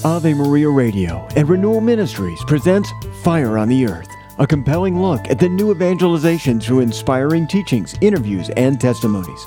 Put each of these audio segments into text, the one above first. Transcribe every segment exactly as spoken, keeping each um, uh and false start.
Ave Maria Radio and Renewal Ministries presents Fire on the Earth, a compelling look at the new evangelization through inspiring teachings, interviews, and testimonies.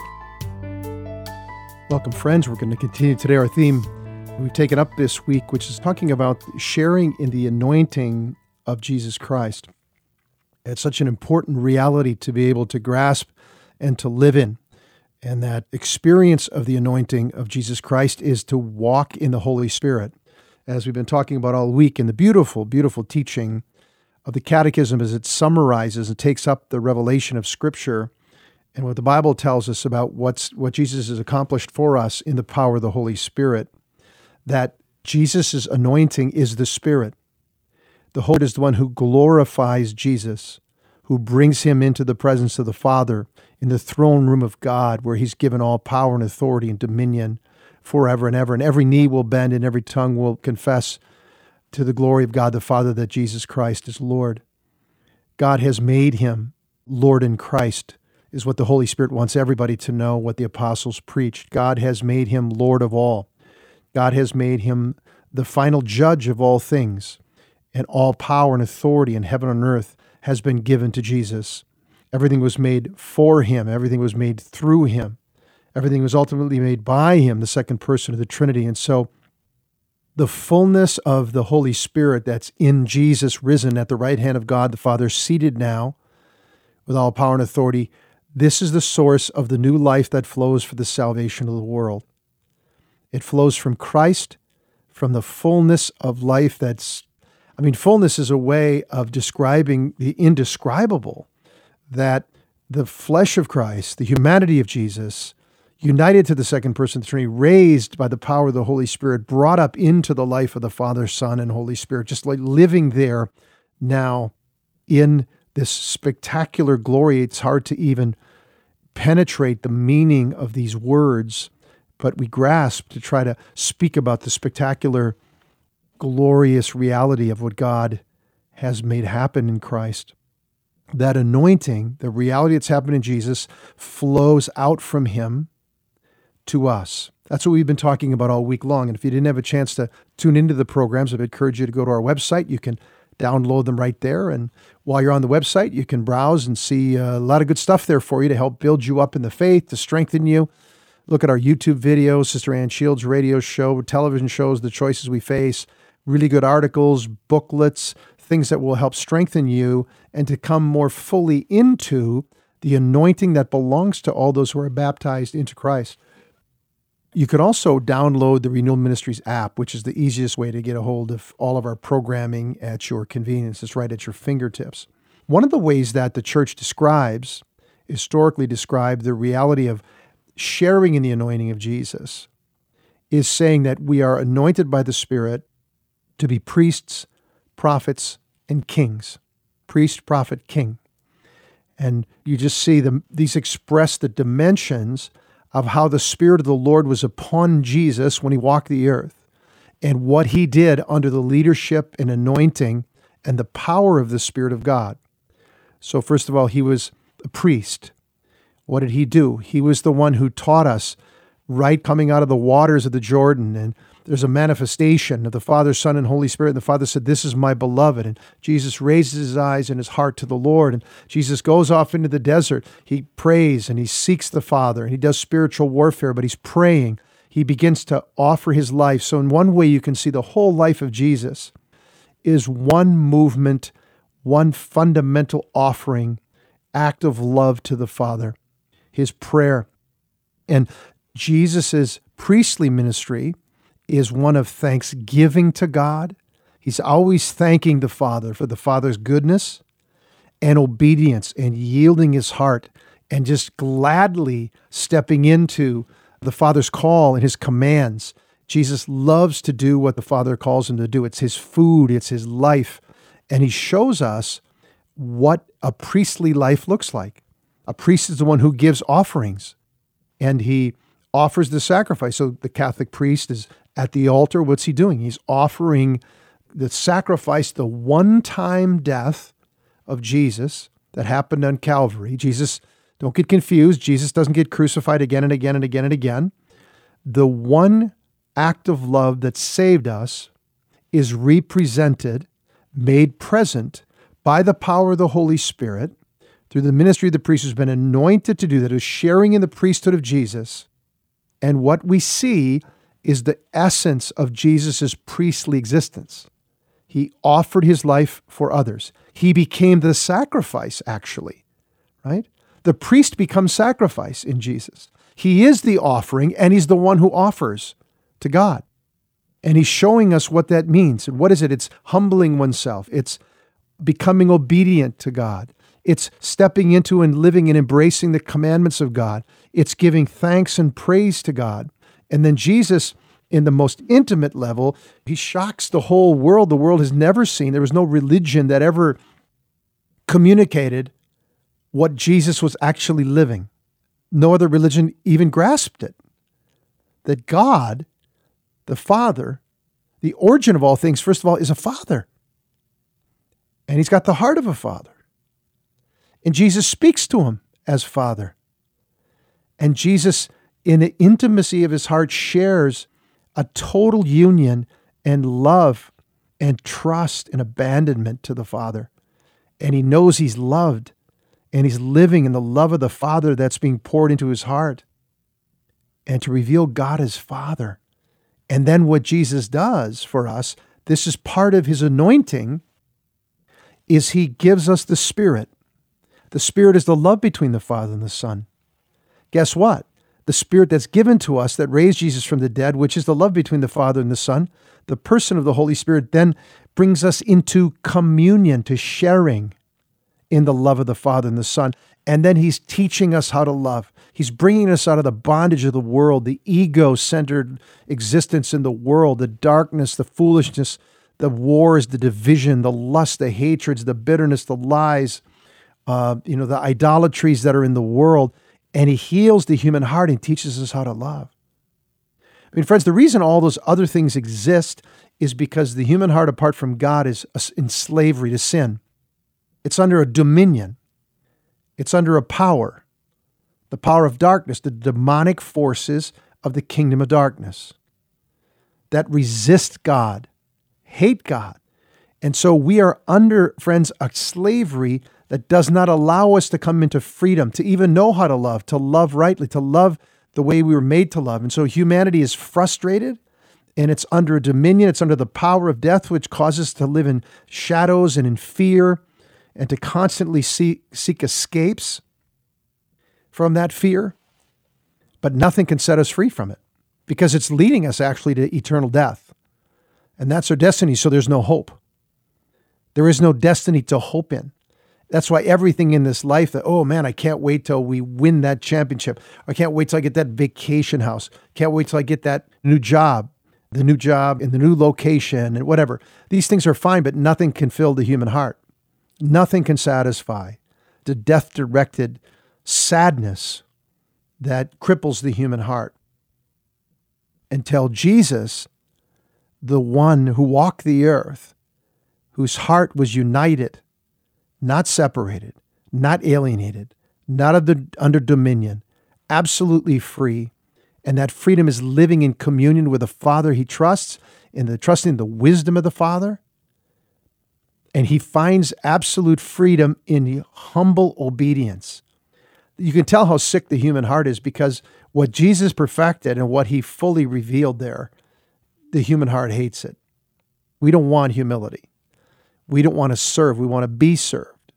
Welcome, friends. We're going to continue today our theme we've taken up this week, which is talking about sharing in the anointing of Jesus Christ. It's such an important reality to be able to grasp and to live in. And that experience of the anointing of Jesus Christ is to walk in the Holy Spirit, as we've been talking about all week in the beautiful, beautiful teaching of the Catechism as it summarizes and takes up the revelation of Scripture and what the Bible tells us about what's what Jesus has accomplished for us in the power of the Holy Spirit, that Jesus' anointing is the Spirit. The Holy Spirit is the one who glorifies Jesus, who brings him into the presence of the Father in the throne room of God, where he's given all power and authority and dominion forever and ever. And every knee will bend and every tongue will confess to the glory of God the Father that Jesus Christ is Lord. God has made him Lord in Christ, is what the Holy Spirit wants everybody to know, what the apostles preached. God has made him Lord of all. God has made him the final judge of all things, and all power and authority in heaven and earth has been given to Jesus. Everything was made for him. Everything was made through him. Everything was ultimately made by him, the second person of the Trinity. And so the fullness of the Holy Spirit that's in Jesus, risen at the right hand of God the Father, seated now with all power and authority, this is the source of the new life that flows for the salvation of the world. It flows from Christ, from the fullness of life that's, I mean, fullness is a way of describing the indescribable, that the flesh of Christ, the humanity of Jesus, united to the second person of the Trinity, raised by the power of the Holy Spirit, brought up into the life of the Father, Son, and Holy Spirit, just like living there now in this spectacular glory. It's hard to even penetrate the meaning of these words, but we grasp to try to speak about the spectacular, glorious reality of what God has made happen in Christ. That anointing, the reality that's happened in Jesus, flows out from him to us. That's what we've been talking about all week long. And if you didn't have a chance to tune into the programs, I'd encourage you to go to our website. You can download them right there. And while you're on the website, you can browse and see a lot of good stuff there for you to help build you up in the faith, to strengthen you. Look at our YouTube videos, Sister Ann Shields' radio show, television shows, The Choices We Face, really good articles, booklets, things that will help strengthen you and to come more fully into the anointing that belongs to all those who are baptized into Christ. You can also download the Renewal Ministries app, which is the easiest way to get a hold of all of our programming at your convenience. It's right at your fingertips. One of the ways that the church describes, historically described, the reality of sharing in the anointing of Jesus is saying that we are anointed by the Spirit to be priests, prophets, and kings. Priest, prophet, king. And you just see them, these express the dimensions of how the Spirit of the Lord was upon Jesus when he walked the earth and what he did under the leadership and anointing and the power of the Spirit of God. So first of all, he was a priest. What did he do? He was the one who taught us right coming out of the waters of the Jordan, and there's a manifestation of the Father, Son, and Holy Spirit. And the Father said, "This is my beloved." And Jesus raises his eyes and his heart to the Lord. And Jesus goes off into the desert. He prays and he seeks the Father. And he does spiritual warfare, but he's praying. He begins to offer his life. So in one way, you can see the whole life of Jesus is one movement, one fundamental offering, act of love to the Father, his prayer. And Jesus's priestly ministry is one of thanksgiving to God. He's always thanking the Father for the Father's goodness and obedience and yielding his heart and just gladly stepping into the Father's call and his commands. Jesus loves to do what the Father calls him to do. It's his food, it's his life. And he shows us what a priestly life looks like. A priest is the one who gives offerings, and he offers the sacrifice. So the Catholic priest is at the altar. What's he doing? He's offering the sacrifice, the one-time death of Jesus that happened on Calvary. Jesus, don't get confused. Jesus doesn't get crucified again and again and again and again. The one act of love that saved us is represented, made present by the power of the Holy Spirit through the ministry of the priest who's been anointed to do that, who's sharing in the priesthood of Jesus. And what we see is the essence of Jesus' priestly existence. He offered his life for others. He became the sacrifice, actually, right? The priest becomes sacrifice in Jesus. He is the offering, and he's the one who offers to God. And he's showing us what that means. And what is it? It's humbling oneself. It's becoming obedient to God. It's stepping into and living and embracing the commandments of God. It's giving thanks and praise to God. And then Jesus, in the most intimate level, he shocks the whole world. The world has never seen. There was no religion that ever communicated what Jesus was actually living. No other religion even grasped it. That God, the Father, the origin of all things, first of all, is a father. And he's got the heart of a father. And Jesus speaks to him as Father. And Jesus, in the intimacy of his heart, shares a total union and love and trust and abandonment to the Father. And he knows he's loved, and he's living in the love of the Father that's being poured into his heart. And to reveal God as Father. And then what Jesus does for us, this is part of his anointing, is he gives us the Spirit. The Spirit is the love between the Father and the Son. Guess what? The Spirit that's given to us that raised Jesus from the dead, which is the love between the Father and the Son, the person of the Holy Spirit then brings us into communion, to sharing in the love of the Father and the Son. And then he's teaching us how to love. He's bringing us out of the bondage of the world, the ego-centered existence in the world, the darkness, the foolishness, the wars, the division, the lust, the hatreds, the bitterness, the lies, uh, you know, the idolatries that are in the world. And he heals the human heart and teaches us how to love. I mean, friends, the reason all those other things exist is because the human heart, apart from God, is in slavery to sin. It's under a dominion. It's under a power, the power of darkness, the demonic forces of the kingdom of darkness that resist God, hate God. And so we are under, friends, a slavery that does not allow us to come into freedom, to even know how to love, to love rightly, to love the way we were made to love. And so humanity is frustrated, and it's under a dominion. It's under the power of death, which causes us to live in shadows and in fear, and to constantly seek, seek escapes from that fear. But nothing can set us free from it, because it's leading us actually to eternal death. And that's our destiny, so there's no hope. There is no destiny to hope in. That's why everything in this life that, oh man, I can't wait till we win that championship. I can't wait till I get that vacation house. Can't wait till I get that new job, the new job in the new location and whatever. These things are fine, but nothing can fill the human heart. Nothing can satisfy the death-directed sadness that cripples the human heart. Until Jesus, the one who walked the earth, whose heart was united, not separated, not alienated, not under, under dominion, absolutely free. And that freedom is living in communion with the Father he trusts, in the trusting the wisdom of the Father. And he finds absolute freedom in humble obedience. You can tell how sick the human heart is, because what Jesus perfected and what he fully revealed there, the human heart hates it. We don't want humility. We don't want to serve. We want to be served.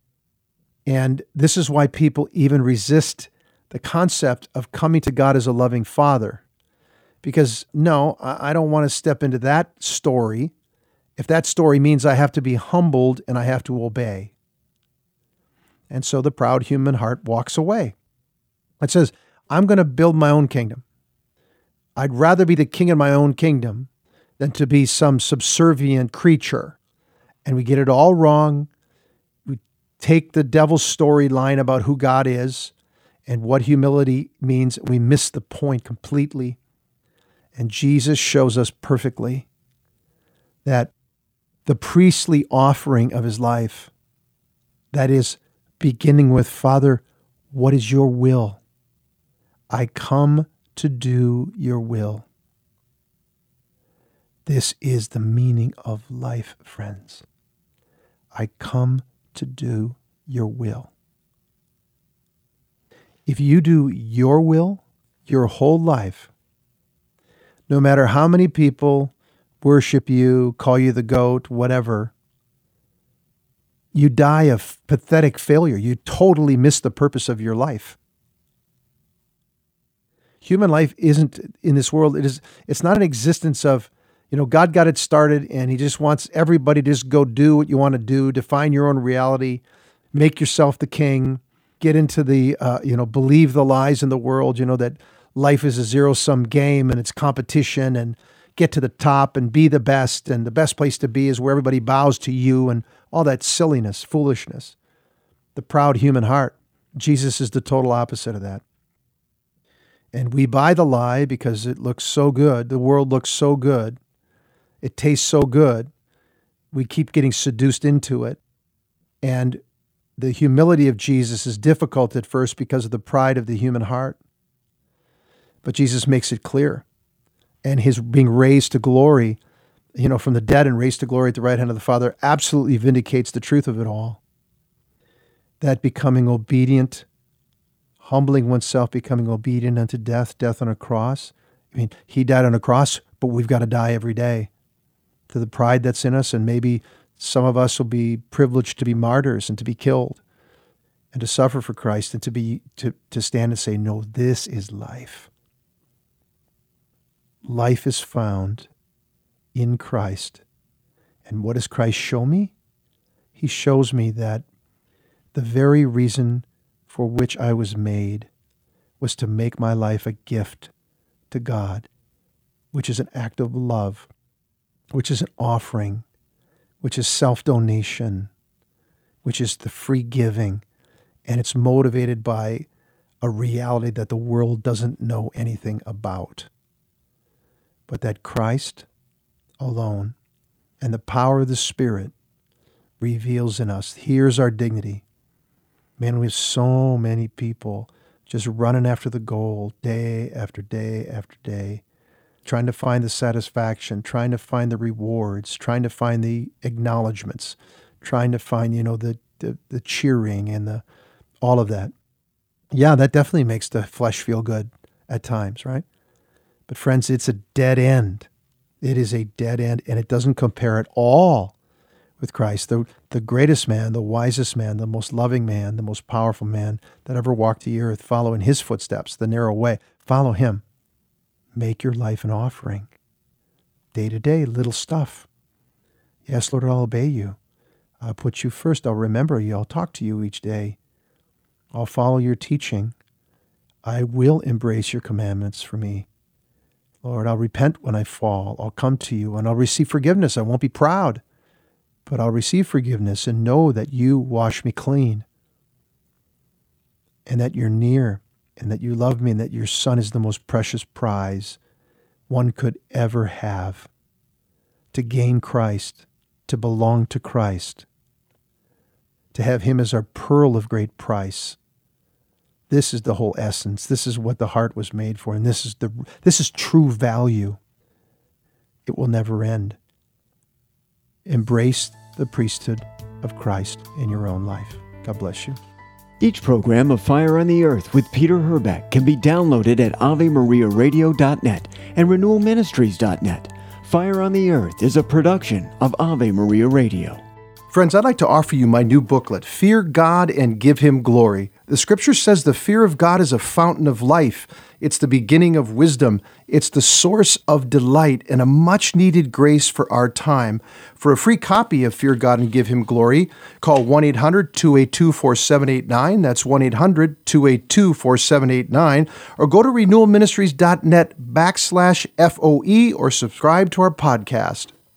And this is why people even resist the concept of coming to God as a loving Father. Because, no, I don't want to step into that story if that story means I have to be humbled and I have to obey. And so the proud human heart walks away. It says, I'm going to build my own kingdom. I'd rather be the king of my own kingdom than to be some subservient creature. And we get it all wrong. We take the devil's storyline about who God is and what humility means. We miss the point completely. And Jesus shows us perfectly that the priestly offering of his life, that is beginning with, Father, what is your will? I come to do your will. This is the meaning of life, friends. I come to do your will. If you do your will your whole life, no matter how many people worship you, call you the goat, whatever, you die of pathetic failure. You totally miss the purpose of your life. Human life isn't in this world. It is, it's not an existence of, you know, God got it started and he just wants everybody to just go do what you want to do, define your own reality, make yourself the king, get into the, uh, you know, believe the lies in the world, you know, that life is a zero-sum game and it's competition, and get to the top and be the best, and the best place to be is where everybody bows to you, and all that silliness, foolishness. The proud human heart. Jesus is the total opposite of that. And we buy the lie because it looks so good. The world looks so good. It tastes so good. We keep getting seduced into it. And the humility of Jesus is difficult at first because of the pride of the human heart. But Jesus makes it clear. And his being raised to glory, you know, from the dead and raised to glory at the right hand of the Father, absolutely vindicates the truth of it all. That becoming obedient, humbling oneself, becoming obedient unto death, death on a cross. I mean, he died on a cross, but we've got to die every day to the pride that's in us. And maybe some of us will be privileged to be martyrs and to be killed and to suffer for Christ and to be to, to stand and say, no, this is life. Life is found in Christ. And what does Christ show me? He shows me that the very reason for which I was made was to make my life a gift to God, which is an act of love, which is an offering, which is self-donation, which is the free giving, and it's motivated by a reality that the world doesn't know anything about. But that Christ alone and the power of the Spirit reveals in us. Here's our dignity. Man, we have so many people just running after the goal day after day after day, trying to find the satisfaction, trying to find the rewards, trying to find the acknowledgments, trying to find, you know, the the, the cheering and the all of that. Yeah, that definitely makes the flesh feel good at times, right? But friends, it's a dead end. It is a dead end, and it doesn't compare at all with Christ, the, the greatest man, the wisest man, the most loving man, the most powerful man that ever walked the earth. Follow in his footsteps, the narrow way. Follow him. Make your life an offering. Day to day, little stuff. Yes, Lord, I'll obey you. I'll put you first. I'll remember you. I'll talk to you each day. I'll follow your teaching. I will embrace your commandments for me. Lord, I'll repent when I fall. I'll come to you and I'll receive forgiveness. I won't be proud, but I'll receive forgiveness and know that you wash me clean and that you're near and that you love me and that your Son is the most precious prize one could ever have. To gain Christ, to belong to Christ, to have him as our pearl of great price. This is the whole essence. This is what the heart was made for, and this is the this is true value. It will never end. Embrace the priesthood of Christ in your own life. God bless you. Each program of Fire on the Earth with Peter Herbeck can be downloaded at ave maria radio dot net and renewal ministries dot net. Fire on the Earth is a production of Ave Maria Radio. Friends, I'd like to offer you my new booklet, Fear God and Give Him Glory. The scripture says the fear of God is a fountain of life. It's the beginning of wisdom. It's the source of delight and a much-needed grace for our time. For a free copy of Fear God and Give Him Glory, call one eight hundred two eight two four seven eight nine. That's one eight hundred two eight two four seven eight nine. Or go to renewal ministries dot net backslash F O E or subscribe to our podcast.